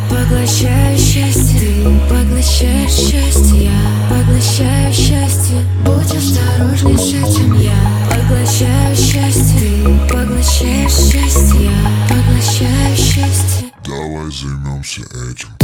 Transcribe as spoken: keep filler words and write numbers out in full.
поглощаю счастье, ты поглощаешь счастье, я поглощаю счастье. Будь осторожней с этим, я поглощаю счастье, ты поглощаешь счастье, я поглощаю счастье. Давай займемся этим.